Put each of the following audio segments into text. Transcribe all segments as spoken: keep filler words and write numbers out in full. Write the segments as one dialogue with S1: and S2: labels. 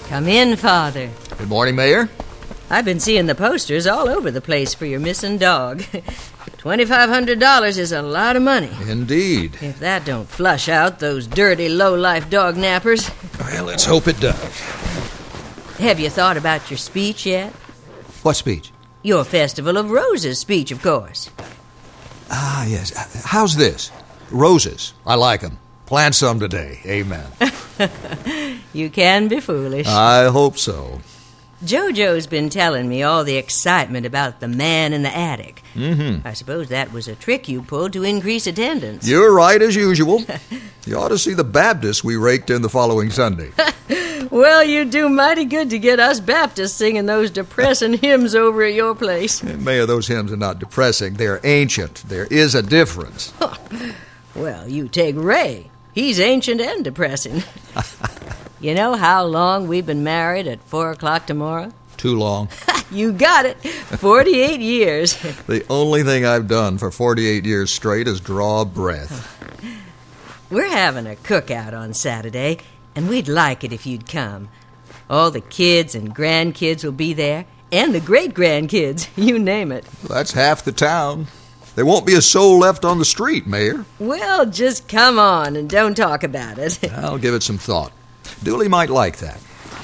S1: Come in, Father.
S2: Good morning, Mayor.
S1: I've been seeing the posters all over the place for your missing dog. twenty-five hundred dollars is a lot of money.
S2: Indeed.
S1: If that don't flush out those dirty, low-life dog nappers.
S2: Well, let's hope it does.
S1: Have you thought about your speech yet?
S2: What speech?
S1: Your Festival of Roses speech, of course.
S2: Ah, yes. How's this? Roses. I like them. Plant some today. Amen.
S1: You can be foolish.
S2: I hope so.
S1: JoJo's been telling me all the excitement about the man in the attic.
S2: Mm-hmm.
S1: I suppose that was a trick you pulled to increase attendance.
S2: You're right, as usual. You ought to see the Baptists we raked in the following Sunday.
S1: Well, you do mighty good to get us Baptists singing those depressing hymns over at your place.
S2: Mayor, those hymns are not depressing. They're ancient. There is a difference.
S1: Well, you take Ray. He's ancient and depressing. You know how long we've been married at four o'clock tomorrow?
S2: Too long.
S1: You got it. forty-eight years.
S2: The only thing I've done for forty-eight years straight is draw a breath.
S1: We're having a cookout on Saturday, and we'd like it if you'd come. All the kids and grandkids will be there, and the great-grandkids, you name it.
S2: That's half the town. There won't be a soul left on the street, Mayor.
S1: Well, just come on and don't talk about it.
S2: I'll give it some thought. Dooley might like that.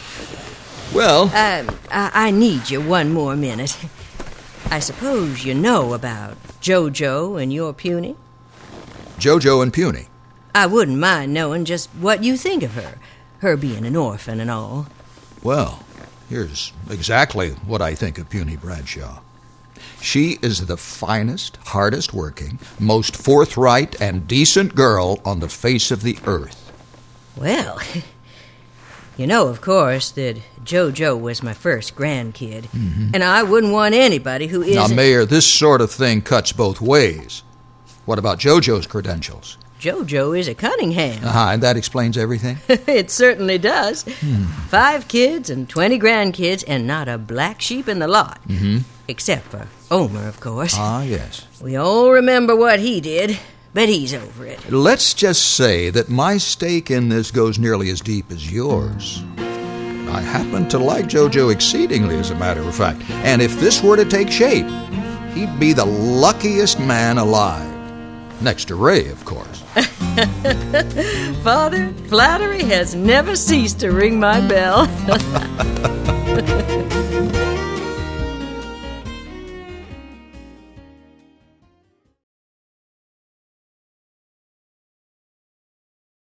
S2: Well...
S1: Um, I, I need you one more minute. I suppose you know about JoJo and your Puny?
S2: JoJo and Puny?
S1: I wouldn't mind knowing just what you think of her, her being an orphan and all.
S2: Well, here's exactly what I think of Puny Bradshaw. She is the finest, hardest working, most forthright and decent girl on the face of the earth.
S1: Well... You know, of course, that JoJo was my first grandkid, mm-hmm. and I wouldn't want anybody who isn't...
S2: Now, Mayor, this sort of thing cuts both ways. What about JoJo's credentials?
S1: JoJo is a Cunningham.
S2: Uh-huh, and that explains everything?
S1: It certainly does.
S2: Hmm.
S1: Five kids and twenty grandkids, and not a black sheep in the lot.
S2: Mm-hmm.
S1: Except for Omer, of course.
S2: Ah, yes.
S1: We all remember what he did. But he's over it.
S2: Let's just say that my stake in this goes nearly as deep as yours. I happen to like JoJo exceedingly, as a matter of fact. And if this were to take shape, he'd be the luckiest man alive. Next to Ray, of course.
S1: Father, flattery has never ceased to ring my bell.